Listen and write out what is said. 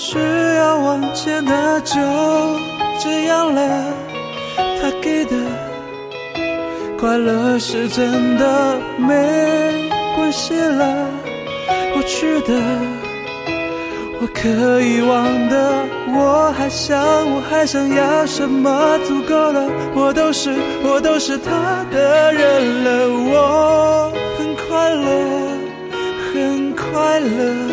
需要往前的就这样了，他给的快乐是真的没关系了，过去的我可以忘的，我还想要什么足够了，我都是他的人了，我很快乐很快乐。